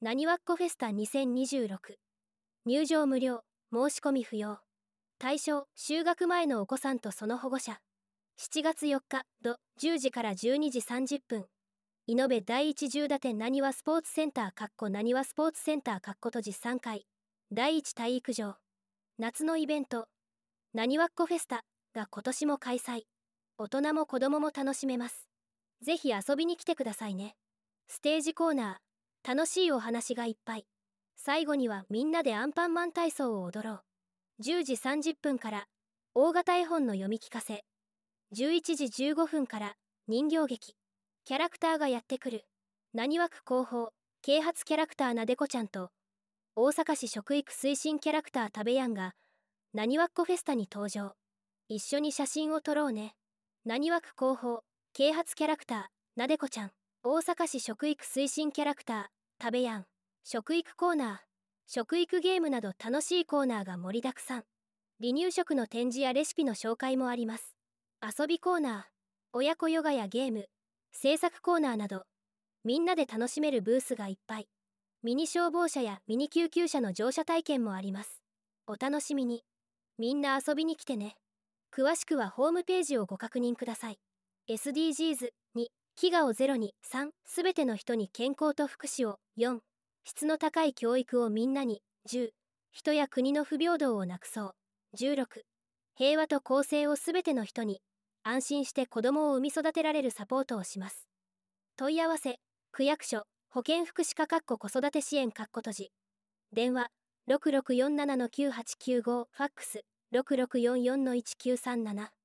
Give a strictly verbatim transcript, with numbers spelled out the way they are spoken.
なにわっこフェスタにせんにじゅうろく。入場無料、申し込み不要。対象、就学前のお子さんとその保護者。しちがつよっか、土、じゅうじからじゅうにじさんじゅっぷん。いのべだいいち重打点なにわスポーツセンターかっこなにわスポーツセンターかっこ閉じさんかい。だいいち体育場。夏のイベント、なにわっこフェスタが今年も開催。大人も子供も楽しめます。ぜひ遊びに来てくださいね。ステージコーナー、楽しいお話がいっぱい。最後にはみんなでアンパンマン体操を踊ろう。じゅうじさんじゅっぷんから大型絵本の読み聞かせ。じゅういちじじゅうごふんから人形劇。キャラクターがやってくる。なにわ区広報、啓発キャラクターなでこちゃんと大阪市食育推進キャラクターたべやんがなにわっこフェスタに登場。一緒に写真を撮ろうね。なにわ区広報、啓発キャラクターなでこちゃん、大阪市食育推進キャラクターたべやん。食育コーナー、食育ゲームなど楽しいコーナーが盛りだくさん。離乳食の展示やレシピの紹介もあります。遊びコーナー、親子ヨガやゲーム、制作コーナーなどみんなで楽しめるブースがいっぱい。ミニ消防車やミニ救急車の乗車体験もあります。お楽しみに。みんな遊びに来てね。詳しくはホームページをご確認ください。 エスディージーズ に飢餓をゼロに、さんすべての人に健康と福祉を、よん質の高い教育をみんなに、じゅう人や国の不平等をなくそう、じゅうろく平和と公正をすべての人に、安心して子供を産み育てられるサポートをします。問い合わせ、区役所、保健福祉課かっこ子育て支援かっこ閉じ。電話、ろくろくよんななのきゅうはちきゅうご、ファックス、ろくろくよんよんのいちきゅうさんなな。